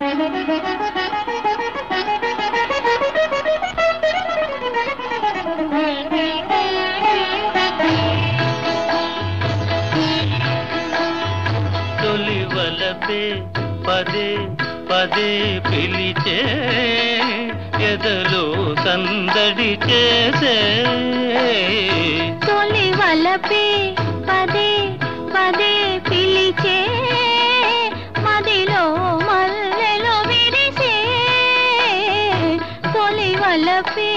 తొలివలపే పదే పదే పిలిచే ఎదలో సందడి చేసే తొలివలపే పదే పదే పిలిచే మదిలో మల్లెలు విరిసే తొలివలపే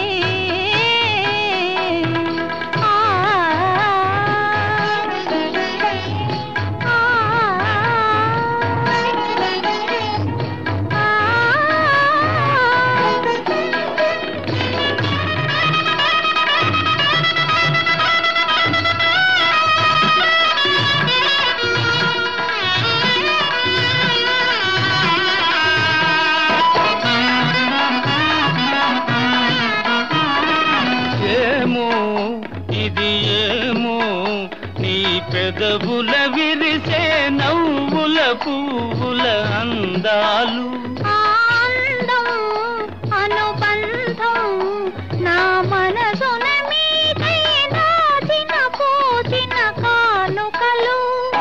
ఇది ఏమో నీ పెదవుల విరిసే నవ్వుల పువ్వుల అందాలు ఆనందం అనుబంధం నా మనసున మీదై దాచిన పోచిన కానుకలు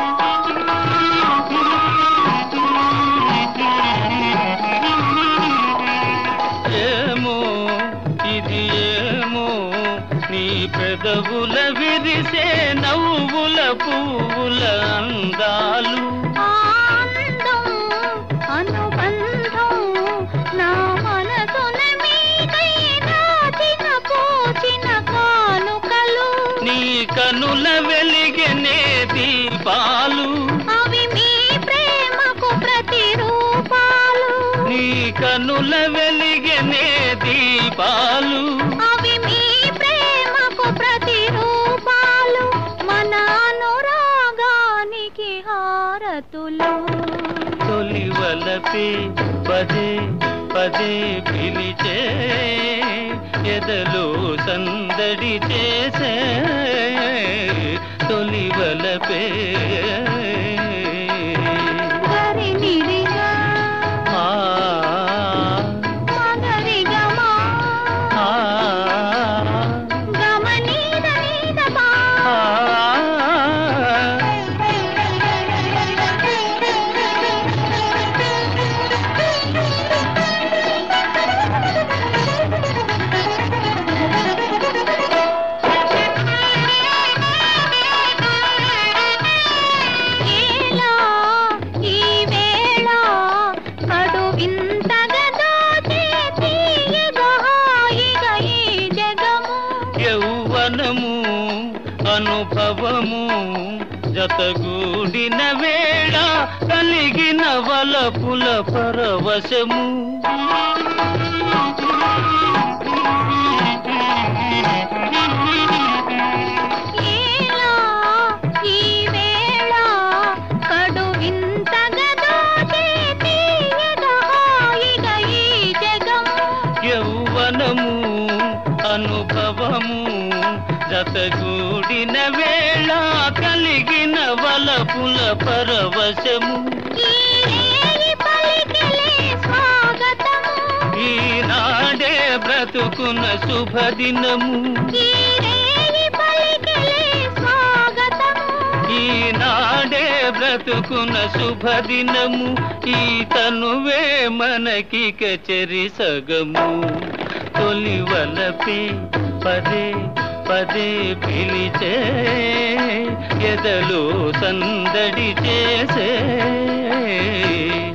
ఏమో ఇది ఏమో నీ పెదవుల విరిసే నవ్వుల పువ్వుల అందాలు ఆనందం అనుబంధం నా మనసున మీదై దాచిన పోచిన కానుకలు నీ కనుల వెలిగనే దీపాలు అవి మీ ప్రేమకు ప్రతిరూపాలు నీ కనుల వెలిగనే దీపాలు అవి మీ ప్రేమకు ప్రతిరూపాలు మన అనురాగానికి హారతులు తొలివలపే పదే పదే పిలిచే ఎదలో సందడి చేసే తొలివలపే గరినిరిగా ఆ మగరిగమా ఆ గమనీద నీదమా ఏలా ఈ వేళ కడు వింతగా దోచే తీయగా హాయిగా ఈ జగము యౌవనము అనుభవము జతగూడిన వేళ కలిగిన వలపుల పరవశము ఏలా ఈ వేళ కడు వింతగా దోచే తీయగా హాయిగా ఈ జగము యౌవనము అనుభవము జతగూడిన వేళ కలిగిన వలపుల పరవశము ఈ రేయి పలికెలే స్వాగతము ఈనాడే బ్రతుకున్న శుభదినము ఈ రేయి పలికెలే స్వాగతము ఈనాడే బ్రతుకున్న శుభదినము ఈ తనువే మనకిక చెరి సగము తొలివలపే పదే పదే పిలిచే ఎదలో సందడి చేసే